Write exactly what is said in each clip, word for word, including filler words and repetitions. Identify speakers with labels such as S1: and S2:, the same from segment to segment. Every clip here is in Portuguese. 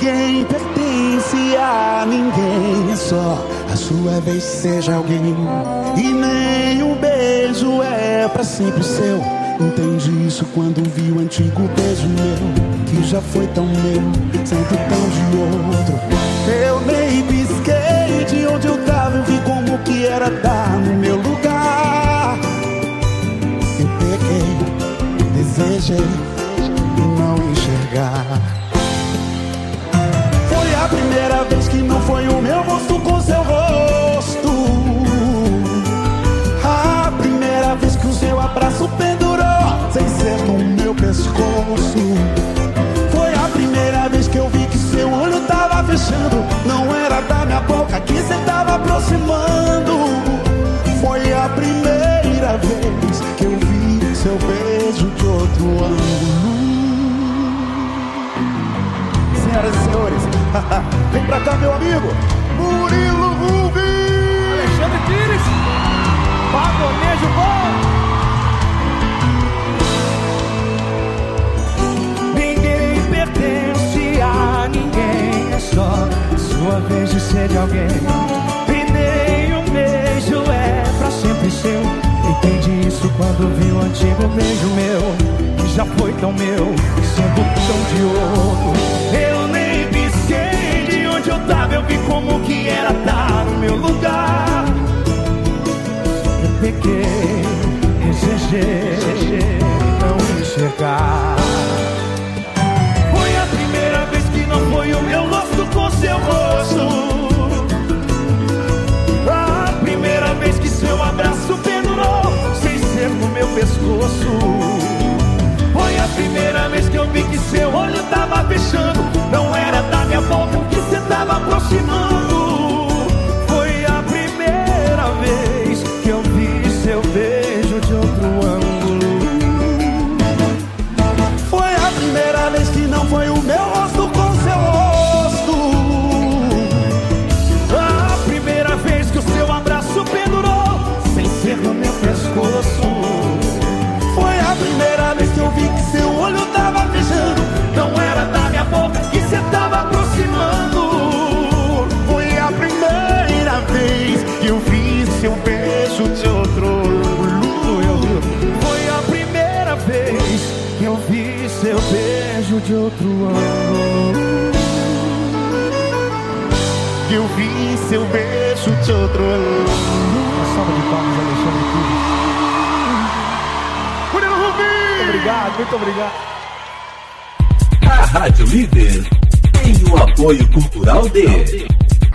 S1: Ninguém pertence a ninguém, é só a sua vez, seja alguém. E nem um beijo é pra sempre seu. Entendi isso quando vi o antigo beijo meu, que já foi tão meu, sempre tão de outro. Eu nem pisquei de onde eu tava, eu vi como que era dar no meu lugar. Eu peguei, desejei não enxergar. Foi a primeira vez que não foi o meu rosto com seu rosto. A primeira vez que o seu abraço pendurou sem ser no meu pescoço. Foi a primeira vez que eu vi que seu olho tava fechando, não era da minha boca que cê tava aproximando. Foi a primeira vez que eu vi seu beijo de outro ângulo. Senhoras e senhores, vem pra cá, meu amigo Murilo Rubens,
S2: Alexandre Pires, Pagonejo bom. Ninguém pertence a ninguém, é só sua vez de ser de alguém. E nem um beijo é pra sempre seu. Entendi isso quando vi o antigo beijo meu, que já foi tão meu, sendo tão de outro. Eu nem pisquei de onde eu tava, eu vi como que era estar no meu lugar. Eu peguei, desejei não enxergar. Foi a primeira vez que não foi o meu rosto com seu rosto. A primeira vez que seu abraço pendurou sem ser no meu pescoço. Foi a primeira vez que eu vi que seu olho tava fechando, não era da minha boca que cê tava aproximando. Foi a primeira vez que eu vi seu beijo de outro ângulo.
S1: Foi a primeira vez que não foi o meu rosto com seu rosto.
S2: A primeira vez que o seu abraço pendurou sem ser no meu pescoço.
S1: Foi a primeira vez que eu vi que seu olho tava fechando,
S2: não era da minha boca que cê tava aproximando.
S1: Foi a primeira vez que eu vi seu beijo de outro ângulo.
S2: Foi a primeira vez que eu vi seu beijo de outro ângulo.
S1: Que eu vi seu beijo de outro ângulo.
S2: Uma salva de palmas, Alexandre Pires.
S1: Murilo Rubens!
S2: Muito obrigado, muito obrigado.
S3: A Rádio Líder tem o apoio cultural de...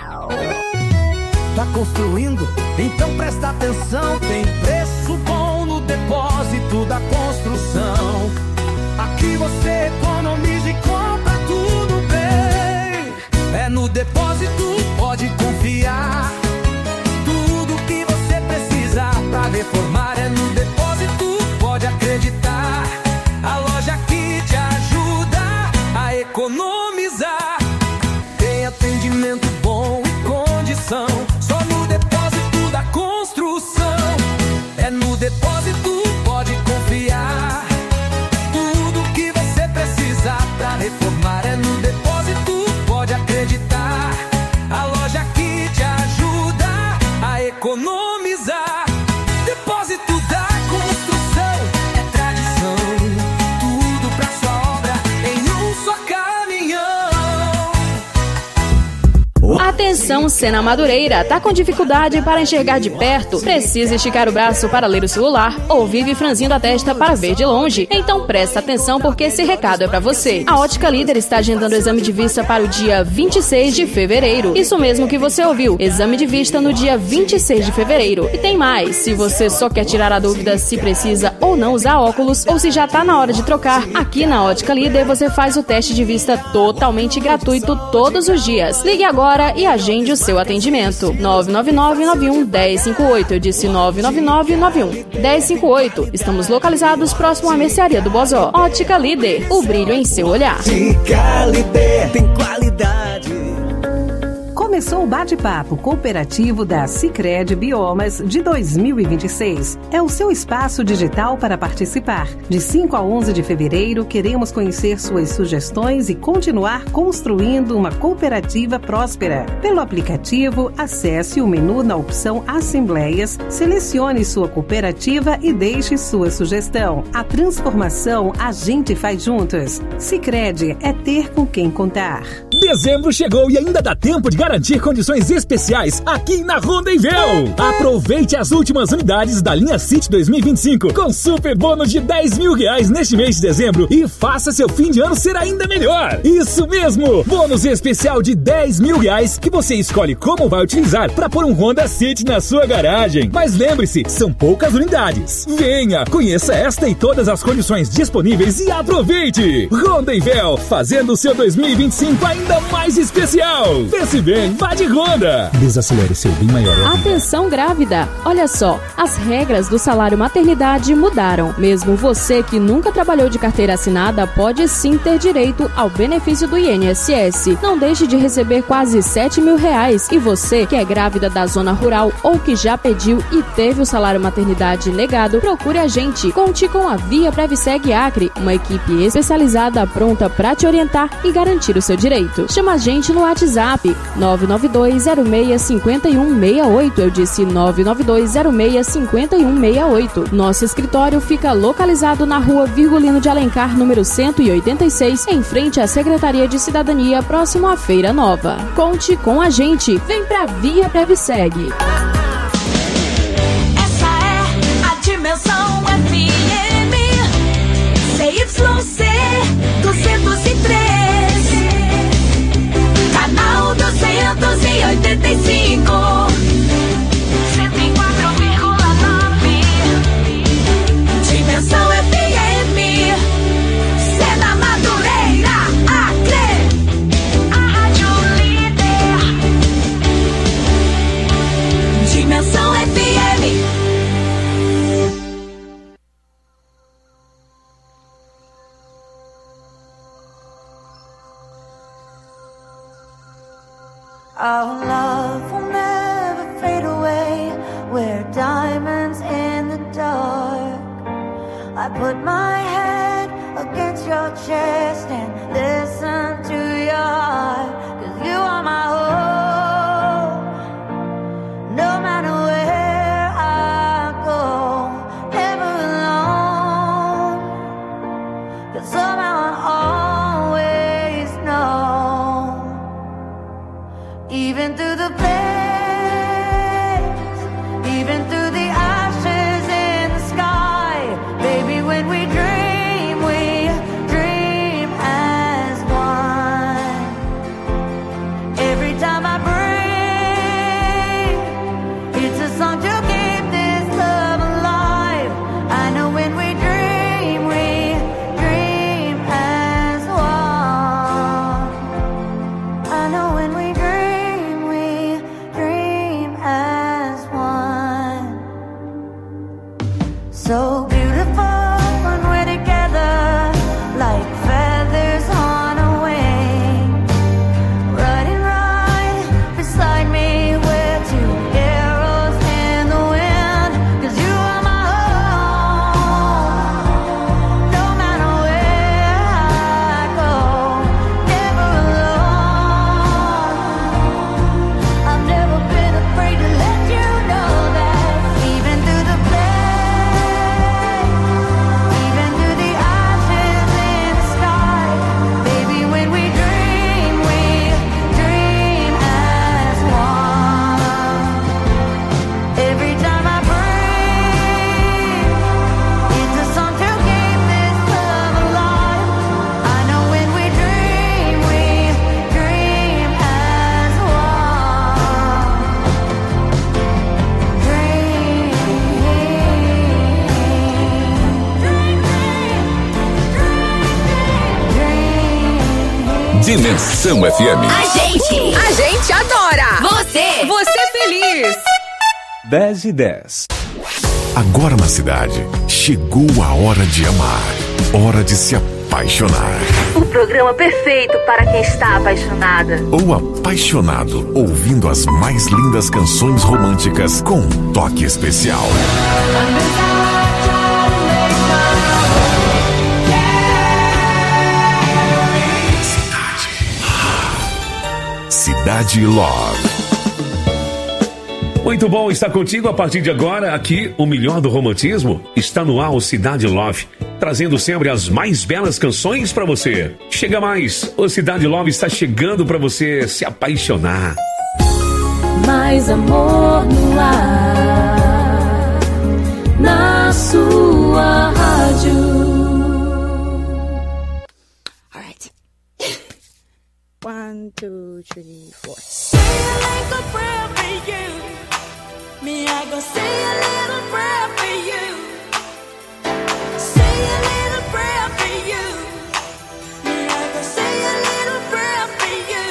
S2: Tá construindo? Então presta atenção. Tem preço bom no depósito da construção. Aqui você economiza e compra tudo bem. É no depósito, pode confiar. Tudo que você precisa pra reformar é no depósito, pode acreditar. A loja que te ajuda a economizar. Tem atendimento bom e condição. Só no depósito da construção. É no depósito, pode confiar. Tudo que você precisa pra reformar é no depósito, pode acreditar. A loja que te ajuda a economizar. Depósito da construção é tradição. Tudo pra sua obra em um só caminhão.
S4: Atenção, Sena Madureira, tá com dificuldade para enxergar de perto? Precisa esticar o braço para ler o celular? Ou vive franzindo a testa para ver de longe? Então presta atenção porque esse recado é pra você. A Ótica Líder está agendando o exame de vista para o dia vinte e seis de fevereiro. Isso mesmo que você ouviu, exame de vista no dia vinte e seis de fevereiro. E tem mais, se você só quer tirar a dúvida se precisa ou não usar óculos, ou se já tá na hora de trocar, aqui na Ótica Líder você faz o teste de vista totalmente gratuito todos os dias. Ligue agora e agende o seu atendimento. nove nove nove nove um um zero cinco oito. Eu disse nove nove nove nove um um zero cinco oito. Estamos localizados próximo à mercearia do Bozó. Ótica Líder, o brilho em seu olhar.
S2: Ótica Líder tem qualidade.
S5: Começou o bate-papo cooperativo da Sicredi Biomas de dois mil e vinte e seis. É o seu espaço digital para participar. De cinco a onze de fevereiro, queremos conhecer suas sugestões e continuar construindo uma cooperativa próspera. Pelo aplicativo, acesse o menu na opção Assembleias, selecione sua cooperativa e deixe sua sugestão. A transformação a gente faz juntos. Sicredi é ter com quem contar.
S6: Dezembro chegou e ainda dá tempo de garantir condições especiais aqui na Rondevel. Aproveite as últimas unidades da linha City dois mil e vinte e cinco com super bônus de dez mil reais neste mês de dezembro e faça seu fim de ano ser ainda melhor. Isso mesmo! Bônus especial de dez mil reais que você escolhe como vai utilizar para pôr um Honda City na sua garagem. Mas lembre-se, são poucas unidades. Venha, conheça esta e todas as condições disponíveis e aproveite! Rondevel, fazendo o seu dois mil e vinte e cinco ainda mais especial. Pense bem, vá de Honda. Desacelere seu bem maior.
S4: Atenção grávida! Olha só, as regras do salário maternidade mudaram. Mesmo você que nunca trabalhou de carteira assinada pode sim ter direito ao benefício do I N S S. Não deixe de receber quase sete mil reais. E você que é grávida da zona rural ou que já pediu e teve o salário maternidade negado, procure a gente. Conte com a Via Previseg Acre, uma equipe especializada pronta para te orientar e garantir o seu direito. Chama a gente no WhatsApp nove nove dois zero seis cinco um seis oito. Eu disse nove nove dois zero seis cinco um seis oito. Nosso escritório fica localizado na rua Virgulino de Alencar, número cento e oitenta e seis, em frente à Secretaria de Cidadania, próximo à Feira Nova. Conte com a gente. Vem pra Via Previseg.
S7: Essa é a Dimensão F M C Y C duzentos e três, canal duzentos e oitenta e cinco, cento e quatro vírgula nove. Dimensão F M, Sena Madureira, Acre, a rádio líder. Dimensão F M.
S8: Our love will never fade away. We're diamonds in the dark. I put my head against your chest and listen to your heart. 'Cause you are my hope. No matter where I go, never alone. 'Cause somehow I always know. Even through the flames, even through the ashes in the sky, baby, when we dream, we dream as one. Every time I breathe, it's a song to keep this love alive. I know when we dream, we dream as one. I know when we dream, so beautiful when we're together, like feathers on a wing. Riding right beside me, we're two arrows in the wind. 'Cause you are my home. No matter where I go, never alone. I've never been afraid to let you know that. Even through the
S9: Dimensão F M.
S10: A gente, a gente adora. Você, você feliz.
S9: dez e dez.
S11: Agora na cidade, chegou a hora de amar. Hora de se apaixonar. apaixonar.
S12: O programa perfeito para quem está apaixonada.
S11: Ou apaixonado, ouvindo as mais lindas canções românticas com um toque especial. Cidade Love.
S13: Muito bom estar contigo a partir de agora. Aqui, o melhor do romantismo está no ar, o Cidade Love, trazendo sempre as mais belas canções para você. Chega mais, o Cidade Love está chegando para você se apaixonar.
S7: Mais amor no ar, na sua rádio.
S14: Alright. One, two, three, four.
S7: Like a prayer for you. Me, I go say a little prayer for you. Say a little prayer for you. Me, I go say a little prayer for you.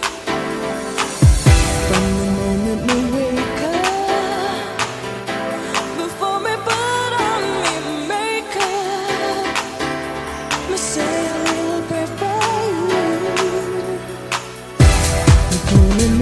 S7: From the moment we wake up, before me put on me makeup, me say a little prayer for you.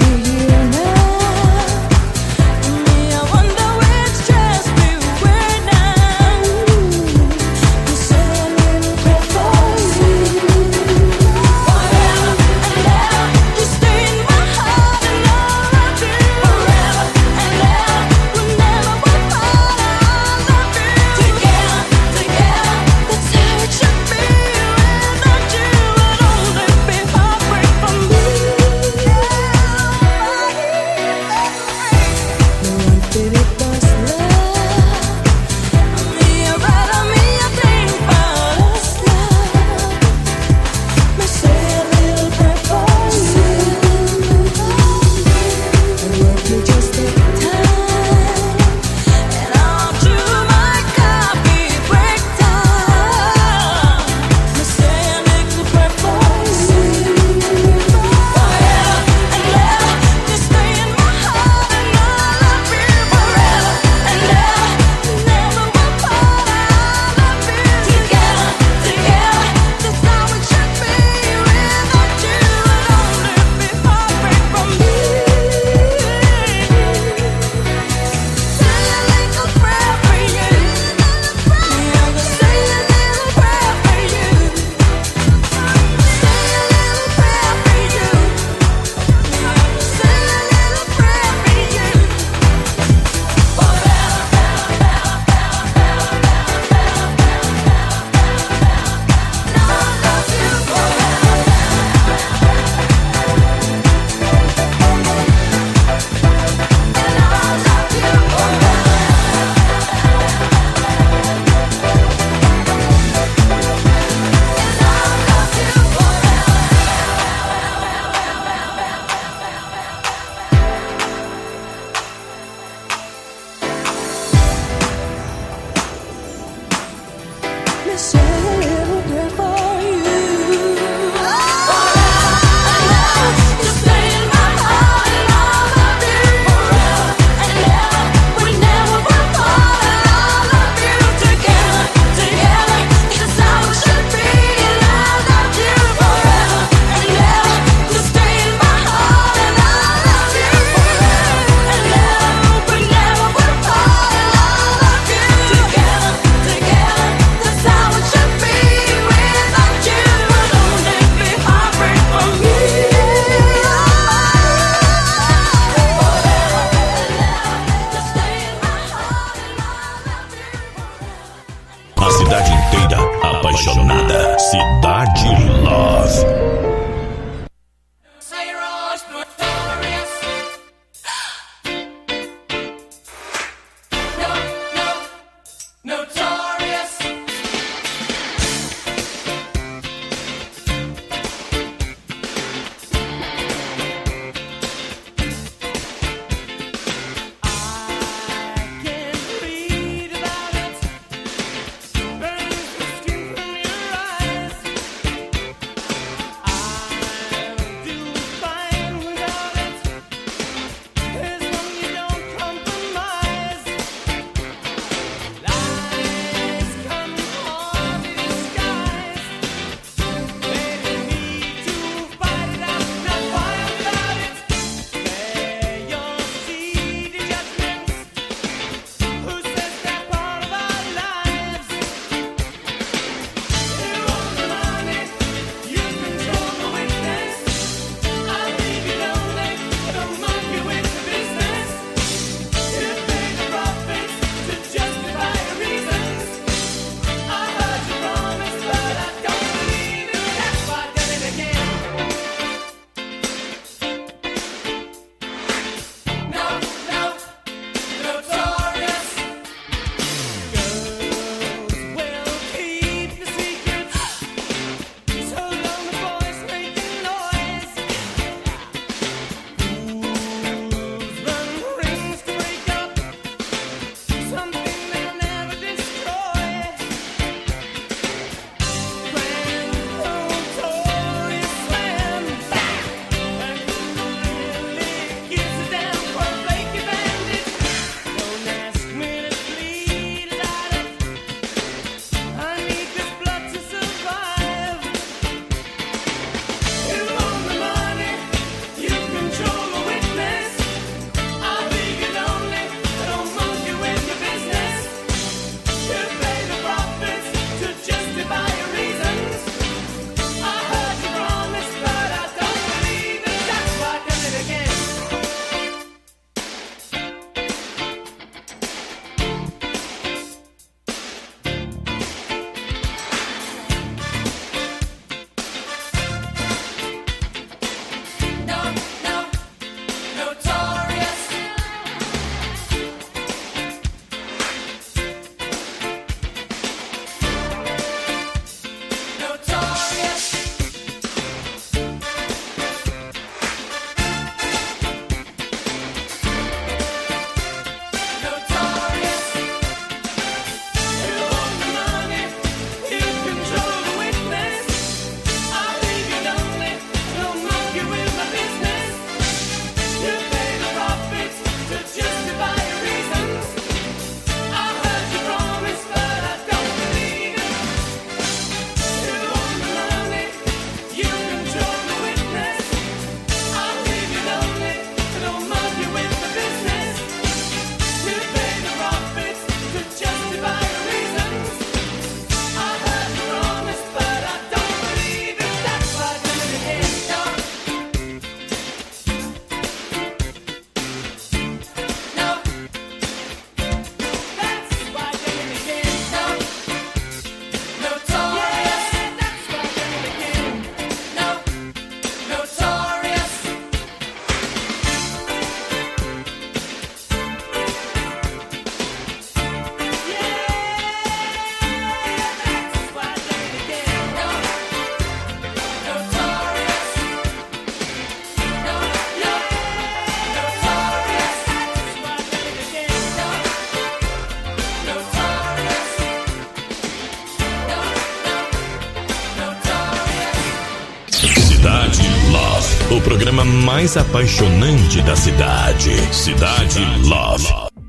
S11: programa mais apaixonante da cidade. Cidade Love.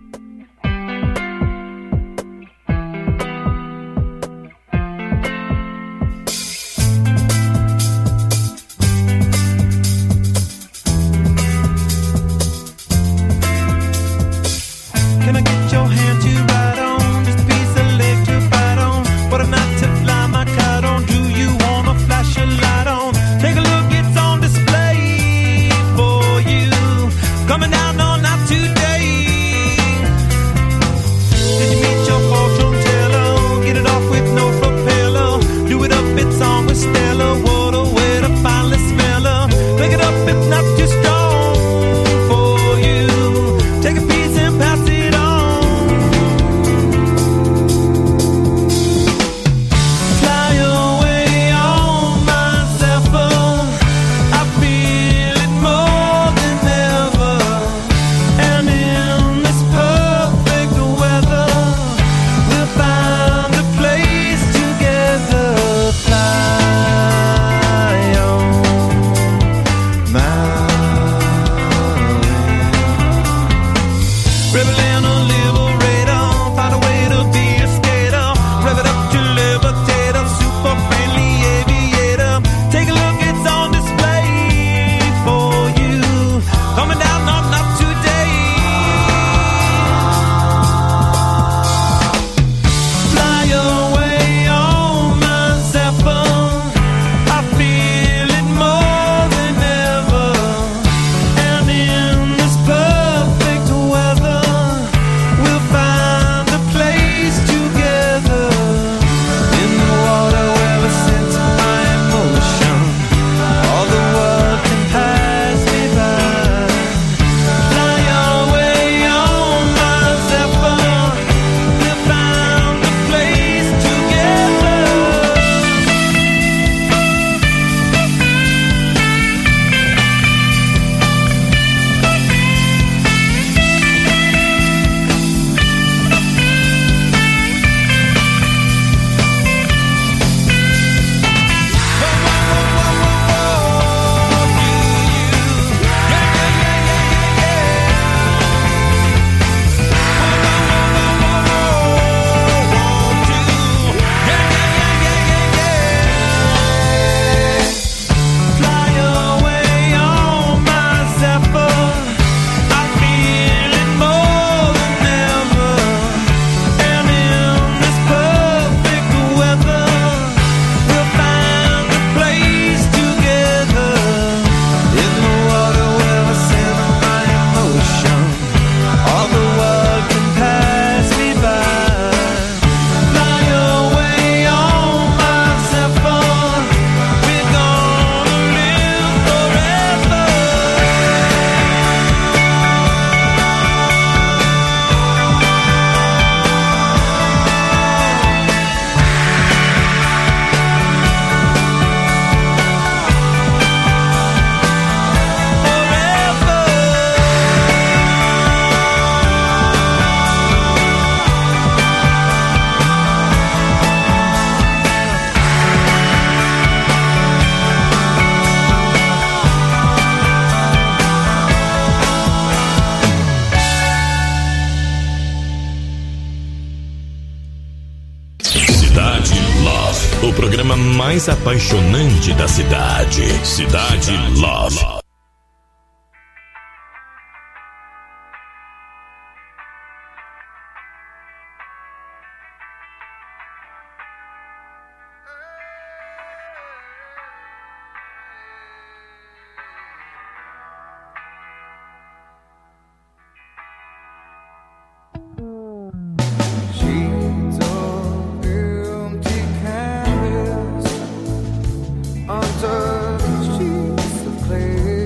S15: Can I get your hand to ride on? This piece of leg to fight on. What a night to fly my kite on. Do you wanna flash a light on? Take a look, it's on display for you. Coming down on night today. Did you meet your fortune teller? Get it off with no propeller. Do it up, it's on with Stella. What a way to finally smell her. Pick it up, it's not too strong for you. Take a piece and pass it on. Fly away on my zephyr. I feel it more than ever. And in this perfect weather, we'll find a place together. Fly on my Rebelling a liberator, find a way to be a skater. Rev it up to levitate, a super friendly aviator. Take a look, it's on display for you. Coming down on up today. Fly away on my zephyr. I feel it more than ever. And in this perfect weather, we'll find a place together. In the water where we sense my emotion, all the world can pass me by. Fly away on my zephyr. We'll find a place together. Fly away on my zephyr. I feel it more than ever. And in this perfect weather, we'll find a place together. In the water where I send my emotion, all the world can pass me by. Fly away on my zephyr. We're gonna live forever.
S11: Cidade Love. O programa mais apaixonante da cidade. Cidade Love.
S15: Sheets of empty canvas, untouched sheets of clay.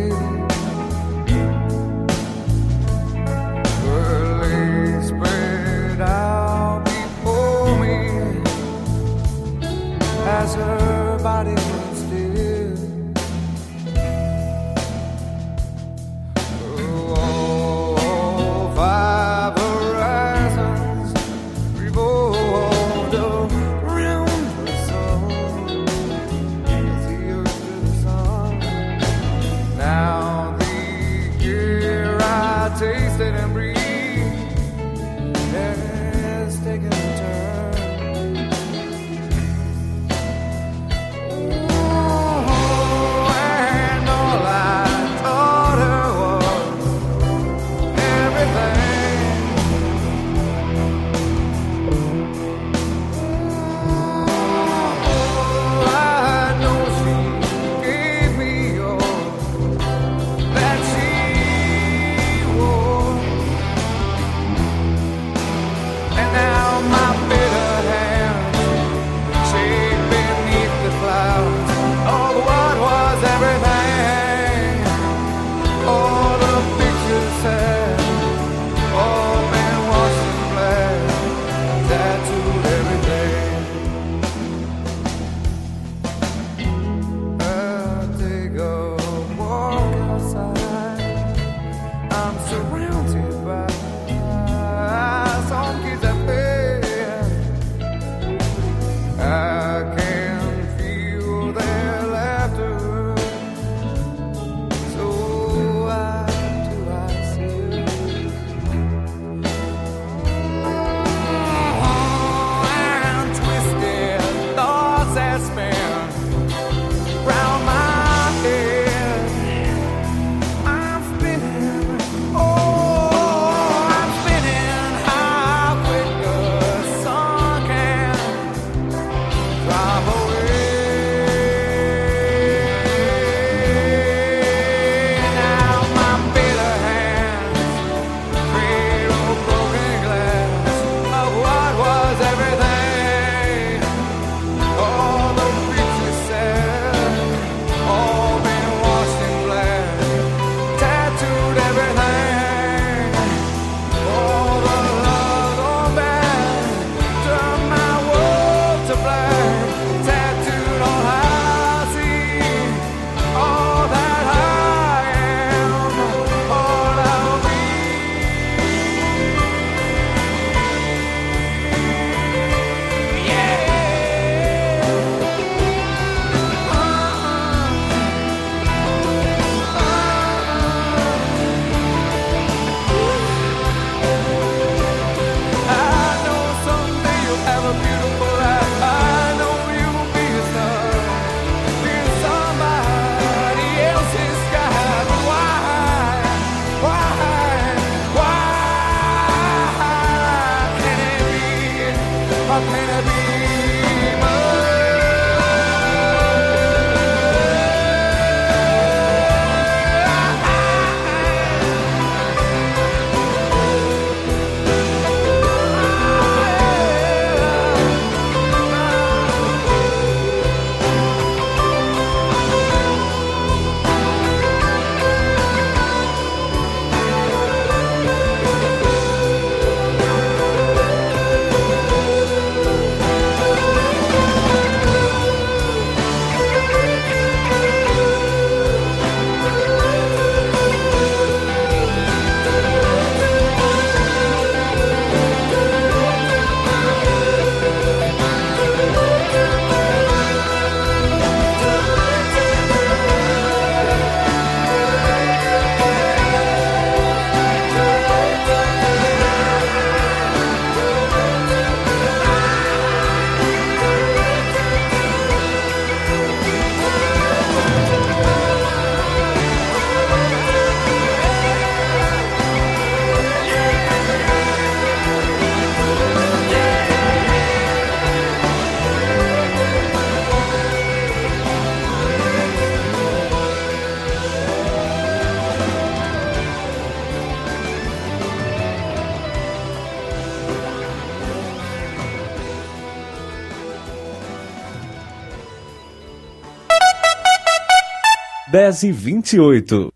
S9: dez e vinte e oito.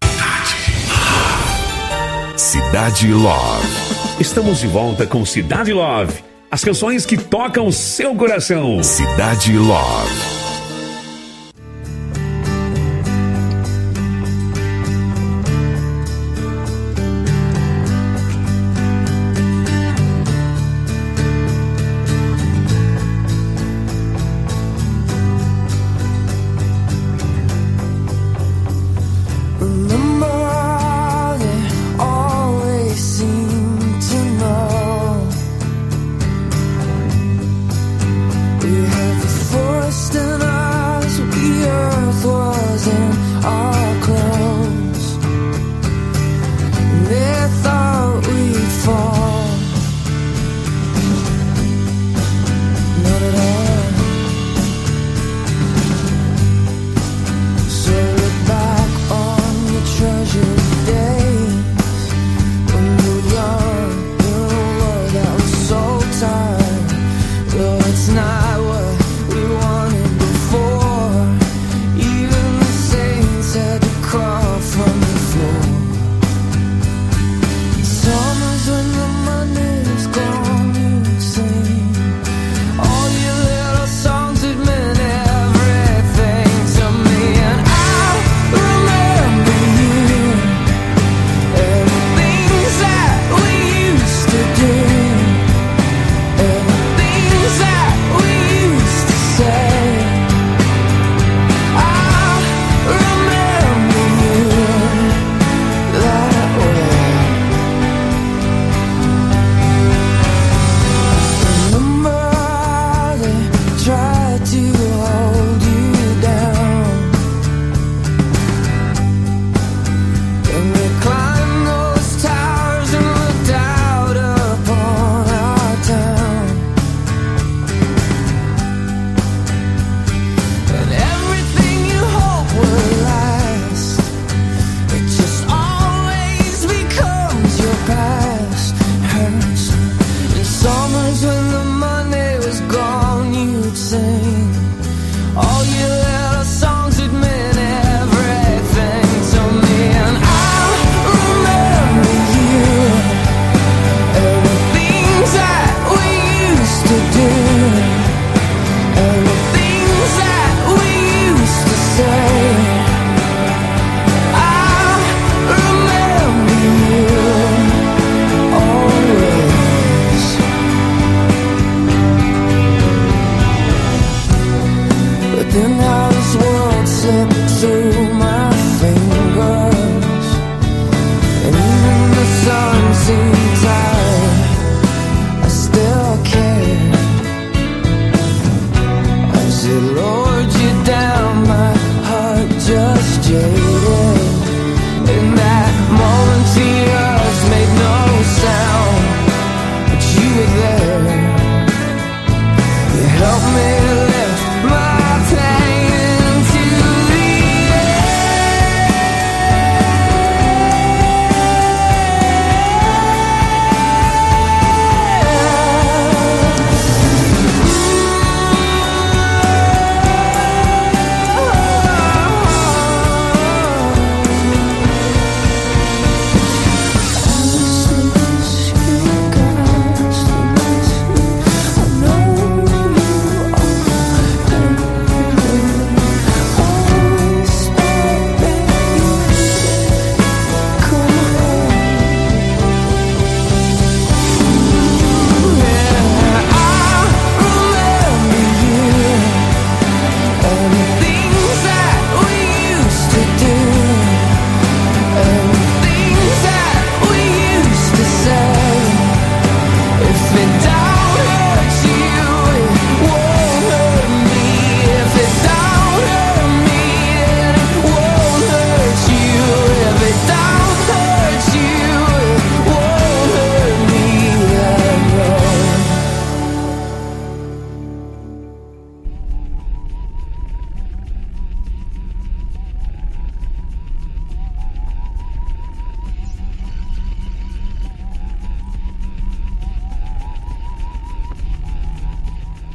S11: Cidade Love.
S13: Estamos de volta com Cidade Love. As canções que tocam seu coração.
S11: Cidade Love.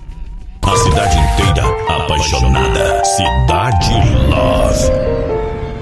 S11: A cidade inteira apaixonada. Cidade Love.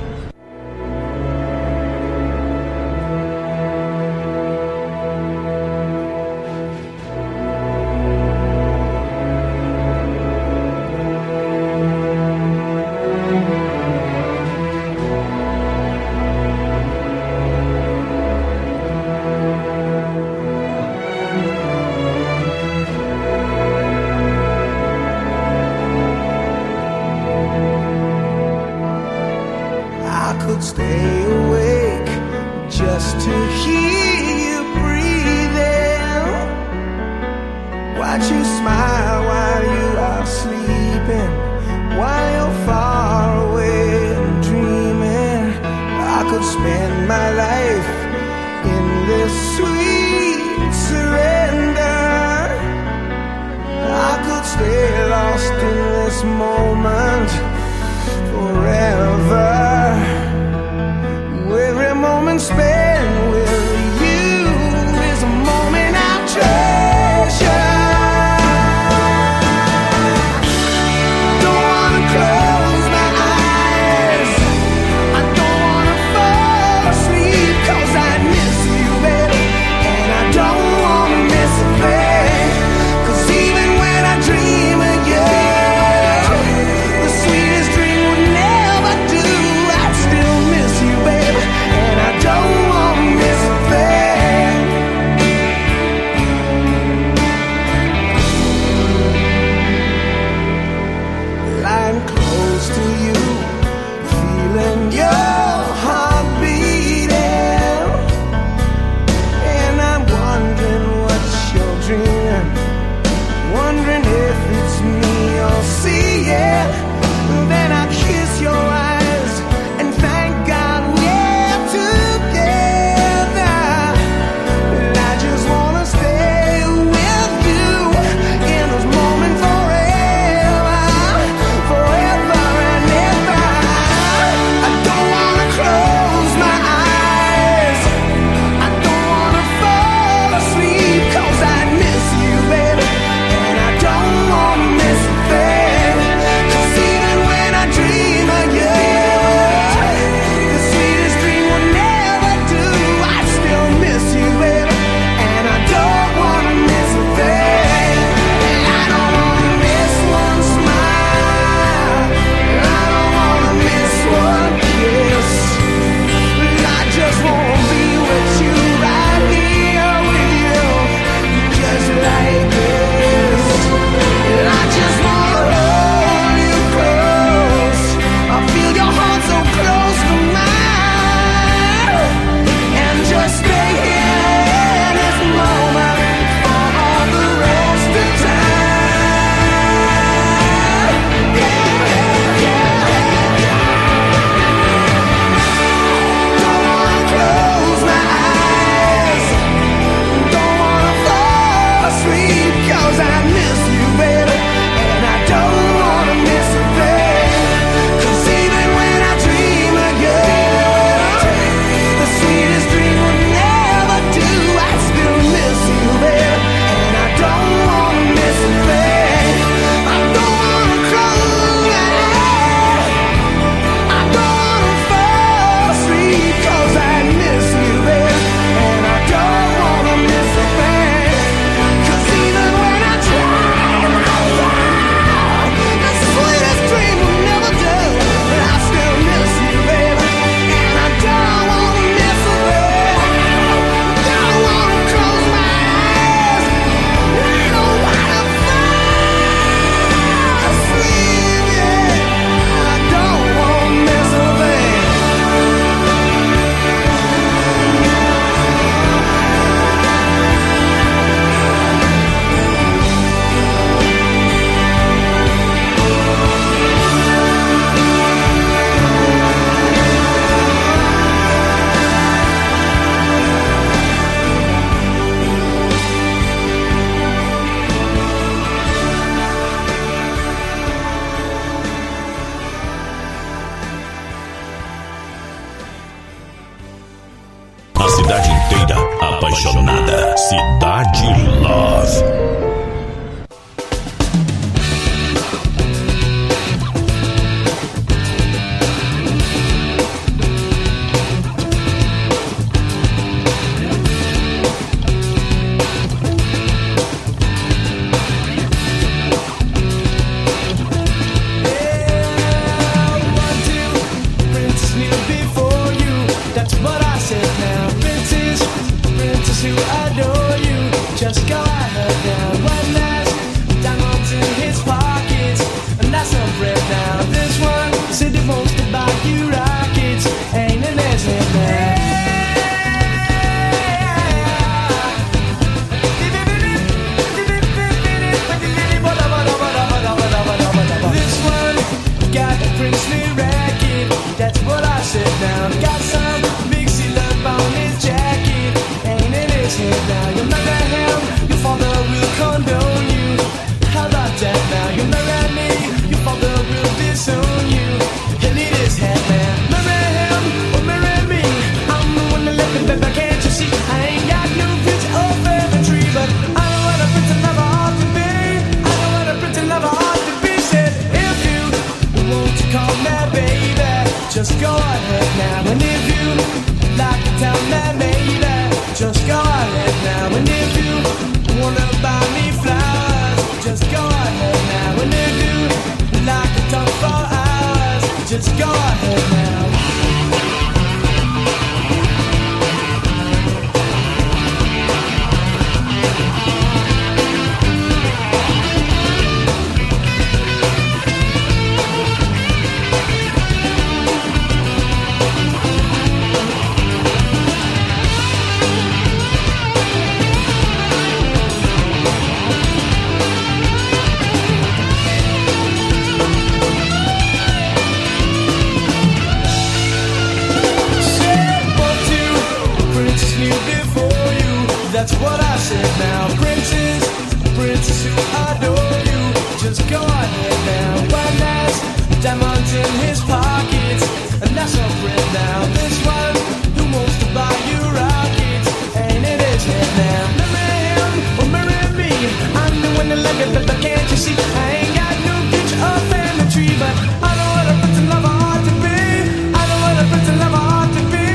S15: moment forever. Every moment spent with you is a moment I'll treasure. Don't wanna close my eyes, I don't wanna fall asleep, 'cause I miss you, baby, and I don't wanna miss a thing. 'Cause even when I dream of you, the sweetest dream would never do. I still miss you, baby, and I don't wanna miss a thing. Lying close to you, feeling your heart beating, and I'm wondering what's your dream, wondering if it's me you'll see it. Then I kiss your eyes and thank God we're together. And I just wanna stay with you in this moment forever, forever and ever. I don't wanna close my eyes, I don't wanna fall asleep, 'cause I miss you, baby, and I don't wanna miss a thing. 'Cause even when I dream of you, the sweetest dream will never do. I still miss you, baby, and I don't wanna miss a thing. I don't wanna miss one smile, I don't wanna miss one kiss. I just wanna be with you, right here with you, just like this. I just wanna hold you close, I feel your heart so close to mine, and just stay here in this moment for all the rest of time. Yeah, yeah, yeah. Don't wanna close my eyes, don't wanna fall asleep, 'cause I miss you, baby, and I don't wanna miss a thing. 'Cause even when I dream of you, the sweetest dream will never do. I still miss you, baby, and I don't wanna miss a thing. I don't wanna close my eyes, I don't wanna fall asleep, 'cause I miss you, baby, and I don't wanna miss a thing. 'Cause even when I try, the sweetest dream will never do. But I still miss you, baby, and I don't wanna miss a thing. Don't wanna close my eyes, I don't wanna fall asleep, yeah. I don't wanna miss a thing.
S11: A cidade inteira apaixonada. Cidade Love.
S15: Princess kneel before you, that's what I said now. Princess, princess who adore you, just go ahead now. One last diamonds in his pockets, and that's no bread now. This one said he wants to buy you rockets, ain't an answer now. This one got a princely racket, that's what I said now. Got some big seal up on his jacket, ain't in his head now. You marry him, your father will condone you. How about that now? You marry me, your father
S2: just go ahead now. And if you like to tell me, maybe, just go ahead now. And if you wanna buy me flowers, just go ahead now. And if you like to talk for hours, just go ahead now. That's what I said now. Princess, princess who adore you, just go ahead now. When there's diamonds in his pockets, and that's a friend now. This one who wants to buy you rockets, ain't it his head now? Marry him or marry me, I'm the one that like it, but can't you see? I ain't got no picture of family tree, but I know what a prince and lover ought to be. I know what a prince and lover ought to be.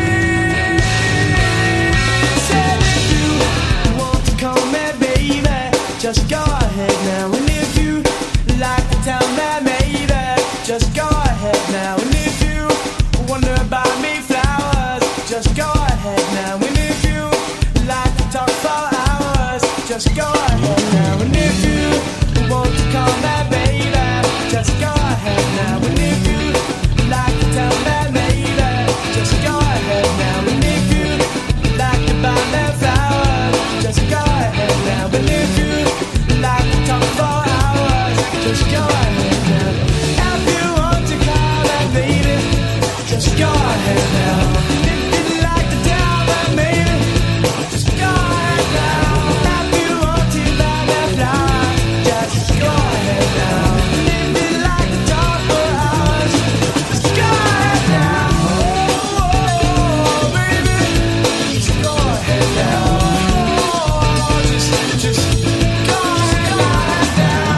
S2: Just go ahead now, and if you like to tell me, maybe, just go ahead now. And if you wonder about me flowers, just go ahead now. And if you like to talk for hours, just go ahead now. And if you want to call me baby, just go ahead now. And if you like to tell me, maybe, just go ahead now. And if you like to buy me flowers, just go ahead now. And if you like to talk for hours, just go ahead now. If you want to call that baby, just go ahead now. If you like to tell that baby, just go ahead now. If you want to buy that flower, just go ahead now. If you like to talk for hours, just go ahead now. Oh, oh, baby, just go ahead now. Oh, just, just go ahead now.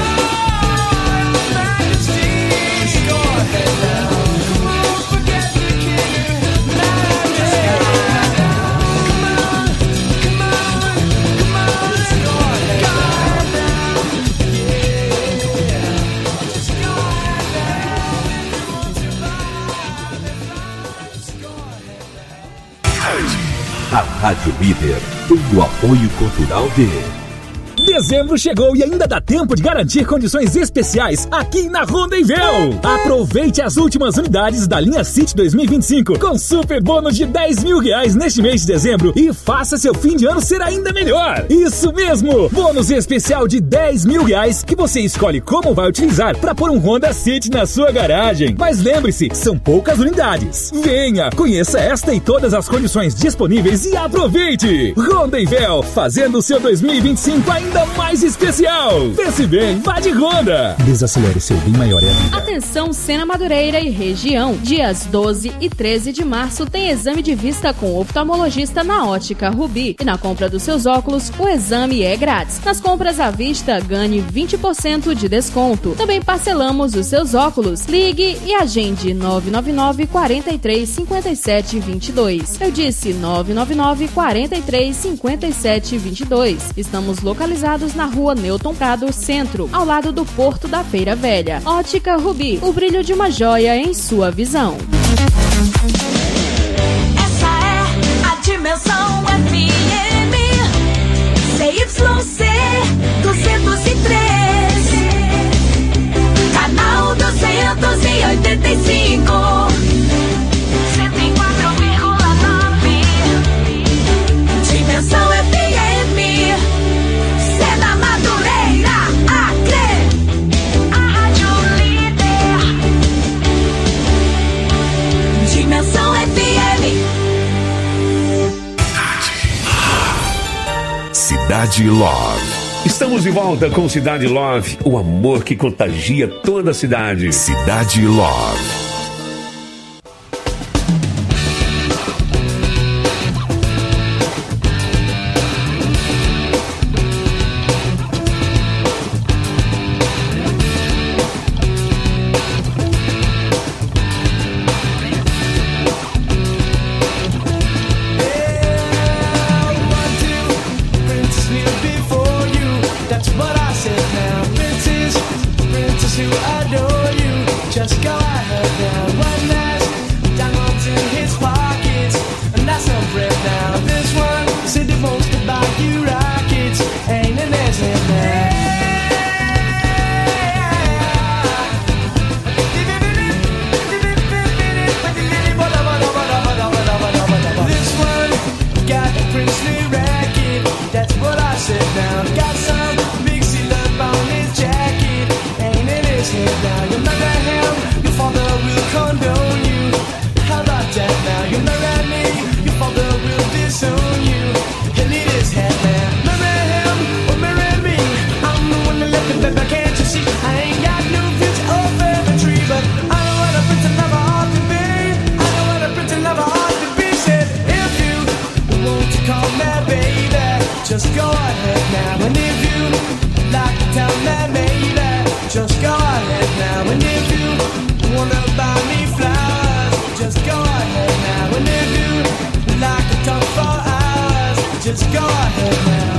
S2: Majesty, just go ahead now. Don't forget the king. Just go ahead now. Come on, come on, come on, just go ahead now. Yeah, just go ahead now. If you want to buy the flowers, just go ahead now.
S3: A Rádio Líder tem o apoio cultural de...
S6: Dezembro chegou e ainda dá tempo de garantir condições especiais aqui na Rondenvel. Aproveite as últimas unidades da linha City dois mil e vinte e cinco com super bônus de dez mil reais neste mês de dezembro e faça seu fim de ano ser ainda melhor. Isso mesmo! Bônus especial de dez mil reais que você escolhe como vai utilizar para pôr um Honda City na sua garagem. Mas lembre-se, são poucas unidades. Venha, conheça esta e todas as condições disponíveis e aproveite! Rondenvel, fazendo o seu dois mil e vinte e cinco ainda mais especial. Pense bem, vá de Honda. Desacelere seu bem maior é a vida.
S4: Atenção, Sena Madureira e região. Dias doze e treze de março tem exame de vista com oftalmologista na Ótica Rubi. E na compra dos seus óculos, o exame é grátis. Nas compras à vista, ganhe vinte por cento de desconto. Também parcelamos os seus óculos. Ligue e agende nove nove nove, quatro três, cinco sete dois dois. Eu disse nove nove nove, quatro três, cinco sete dois dois. Estamos localizados na rua Newton Prado, Centro, ao lado do Porto da Feira Velha. Ótica Rubi, o brilho de uma joia em sua visão.
S7: Essa é a Dimensão F M C Y C duzentos e três, canal duzentos e oitenta e cinco, cento e quatro vírgula nove. Dimensão F M, Sena Madureira, Acre, a Rádio Líder. Dimensão F M.
S11: Cidade Love.
S13: Estamos de volta com Cidade Love, o amor que contagia toda a cidade.
S11: Cidade Love.
S2: just go ahead now. And if you like to tell me, maybe, just go ahead now. And if you wanna buy me flowers, just go ahead now. And if you like to talk for hours, just go ahead now.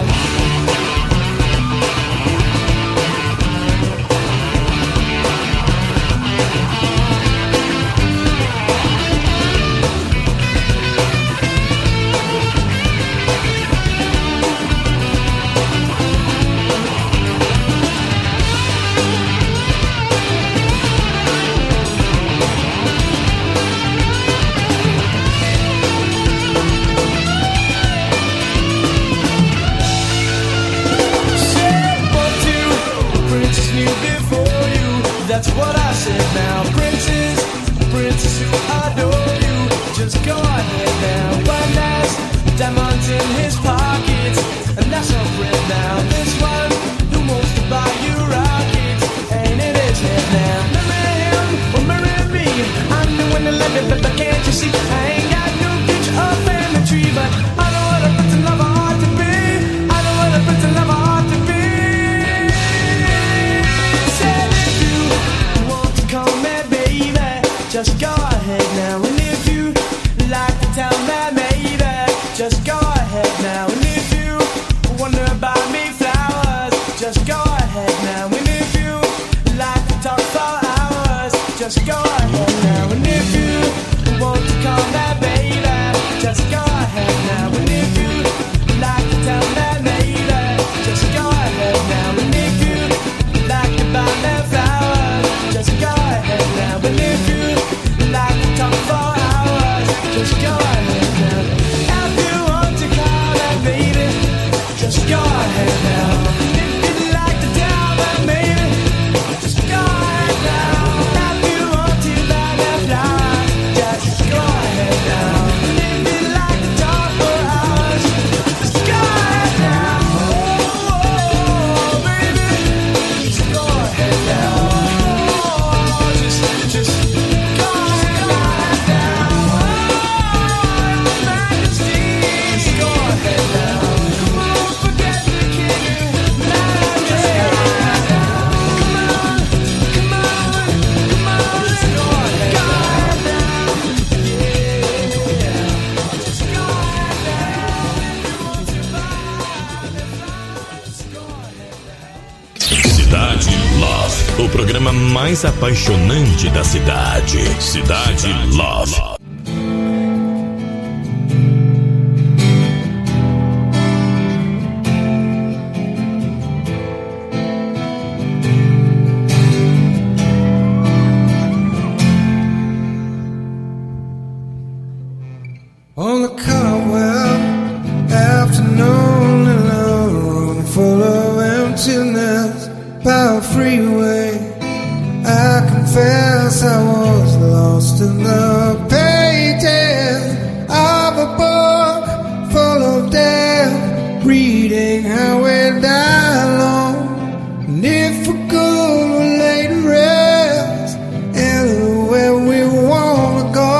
S2: That's what I said now. Princes, princes who adore you, just go ahead now. One has diamonds in his pockets, and that's no friend now. This one who wants to buy you rockets, ain't in his head now. Marry him or marry me, I'm the one that love it, but can't you see? I ain't got no picture of family tree, but I know what a prince and lover ought to be. I know what a prince and lover ought to be. Just go ahead now, and if you like to tell me, maybe, just go ahead now. And if you wonder about me flowers, just go ahead now. And if you like to talk for hours, just go ahead now. And if you want to call me baby, just go ahead now. And if you like to tell me, maybe, just go ahead now. And if you like to buy me flowers, just go ahead now. And if you like to talk for hours, just go ahead now. If you want to call that baby, just go ahead now. If you'd like to tell that baby, just go ahead now. If you want to buy that flower, just go ahead now. If you'd like to talk for hours, just go ahead now. Oh, baby, just go ahead now. Just, just go ahead now. Just go ahead now. Come on, forget the king. Just go ahead now. Come on, come on, come on. Just go ahead now. Yeah, just go ahead now. If you want to buy the flowers, just go ahead now.
S11: Cidade Love, o programa mais apaixonante da cidade. Cidade Love.
S16: On the cobweb afternoon in a room full of emptiness by a freeway, I confess I was lost in the pages of a book full of death, reading how we die alone. And if we could lay to rest anywhere we wanna go.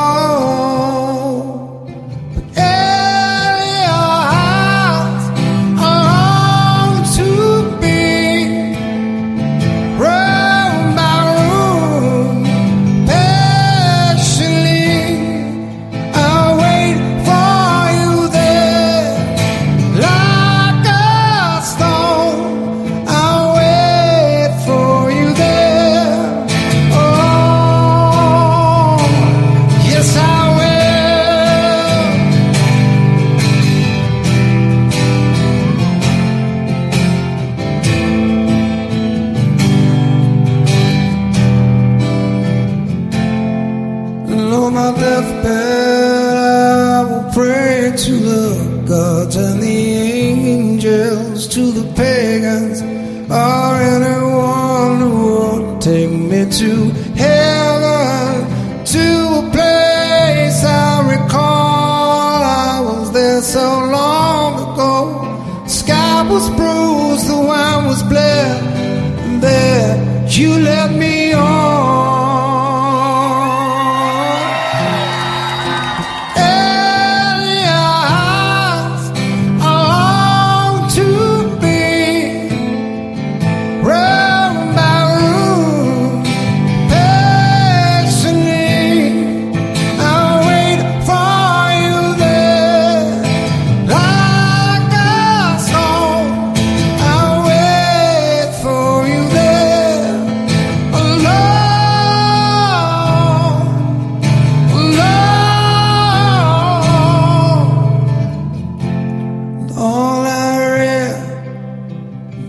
S16: To heaven, to a place I recall. I was there so long ago. The sky was bruised, the wine was bled, and there you led me on. In your eyes, all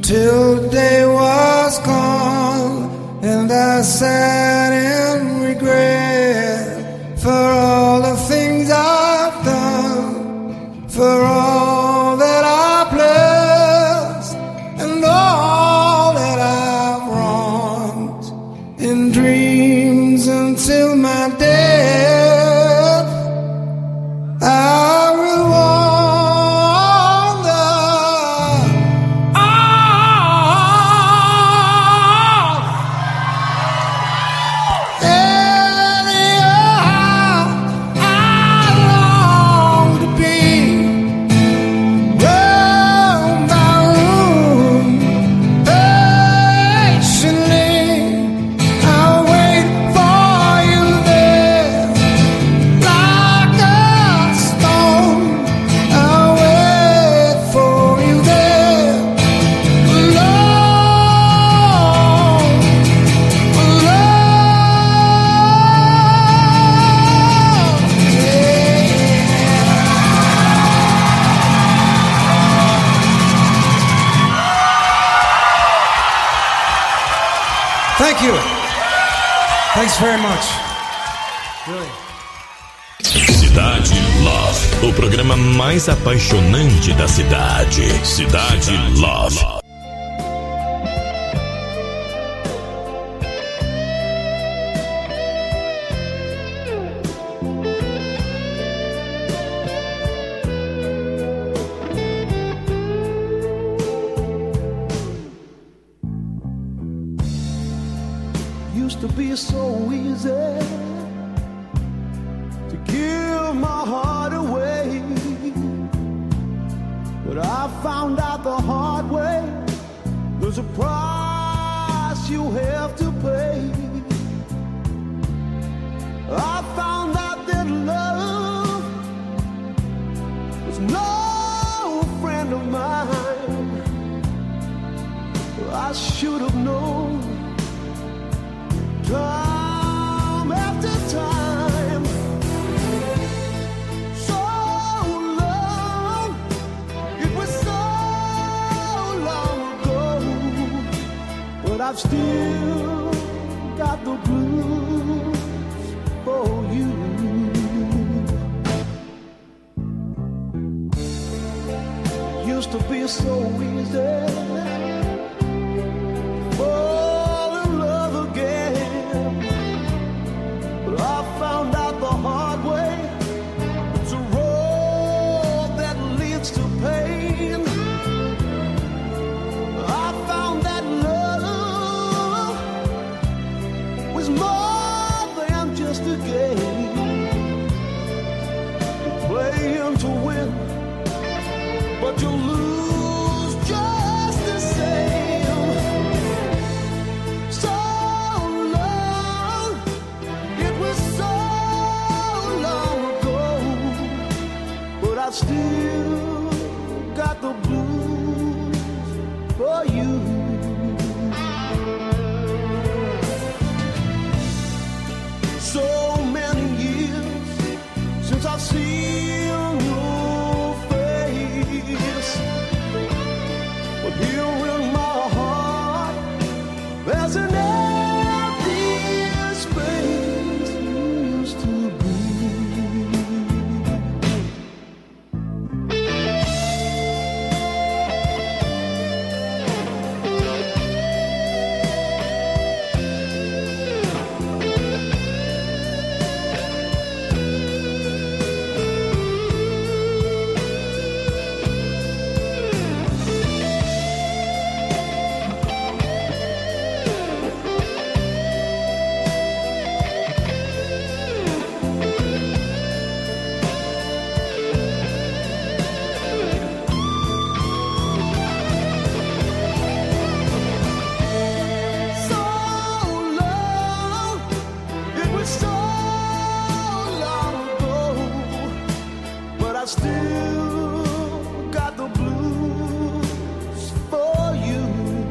S16: till the day was gone, and I sat in regret for all the things I've done, for all that I've blessed, and all that I've wronged in dreams until my death. I will wander anyhow I long to be, room by room, patiently I'll wait for you there, like a stone. I'll wait for you there, alone,
S17: Thank you. Thanks very much. Really.
S11: Cidade Love, o programa mais apaixonante da cidade. Cidade Love.
S1: Used to be so easy to give my heart away, but I found out the hard way there's a price you have to pay. I found out that love was no friend of mine. I should have known time after time. So long, it was so long ago, but I've still got the blues for you. Used to be so easy fall in love again, but I found out the hard way it's a road that leads to pain. I found that love was more than just a game. You play him to win, but you lose just the same. So long, it was so long ago, but I've still got the blues for you. So many years since I've seen your face, but here in my heart there's an empty space you used to be. So long, it was so long ago, but I still got the blues for you.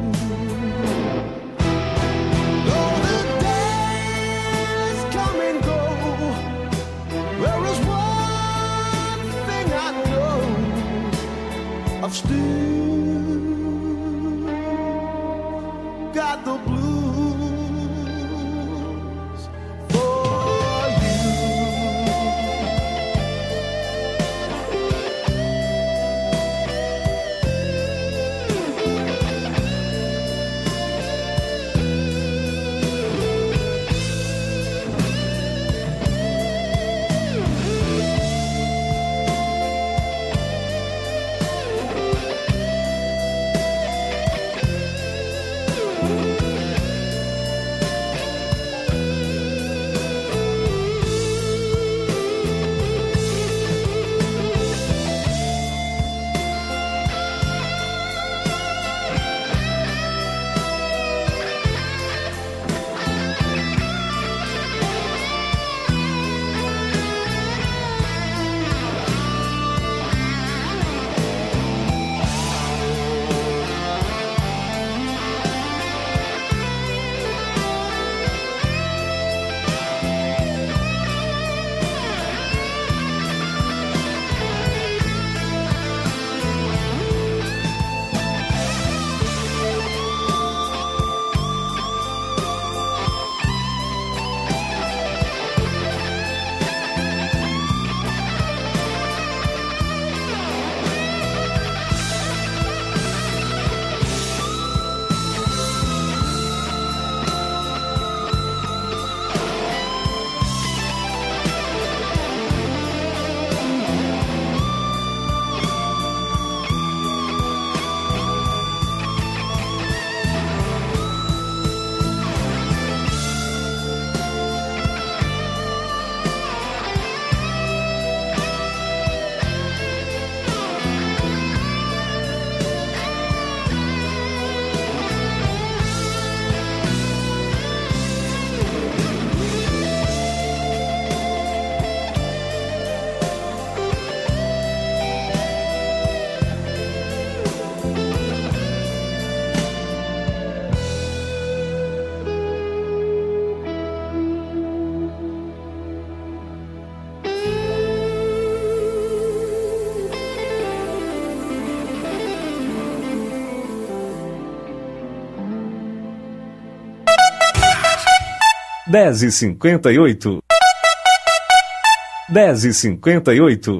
S1: Though the days come and go, there is one thing I know, I've still the blues for you.
S9: dez e cinquenta e oito. dez e cinquenta e oito.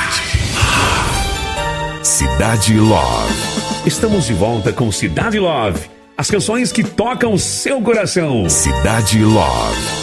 S11: Cidade Love.
S13: Estamos de volta com Cidade Love. As canções que tocam o seu coração.
S11: Cidade Love.